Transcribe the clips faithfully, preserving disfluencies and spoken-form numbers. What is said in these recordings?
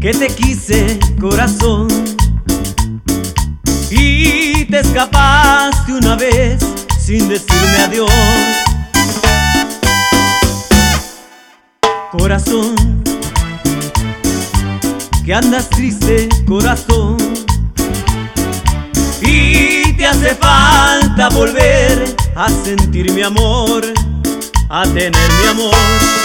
que te quise, corazón, y te escapaste una vez sin decirme adiós. Corazón, que andas triste, corazón, y te hace falta volver a sentir mi amor, a tener mi amor.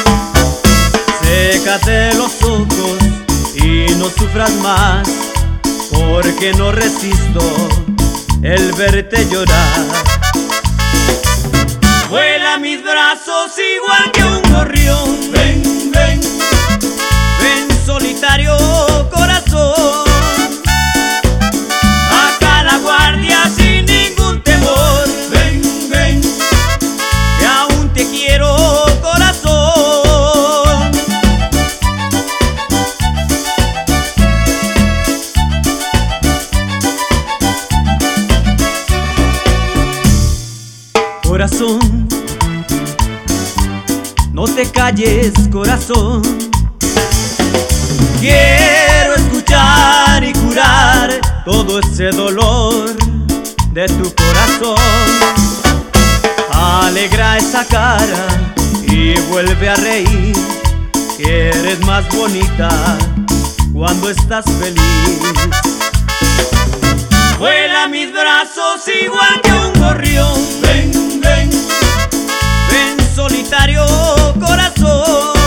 Sécate los ojos y no sufras más, porque no resisto el verte llorar. Vuela a mis brazos igual que un gorrión. Ven, ven, ven solitario, corazón. Baja la guardia sin ningún temor. Ven, ven, que aún te quiero, corazón. Corazón, no te calles, corazón. Quiero escuchar y curar todo ese dolor de tu corazón. Alegra esa cara y vuelve a reír, que eres más bonita cuando estás feliz. Vuela a mis brazos igual que un gorrión. Ven, ven, ven solitario, corazón.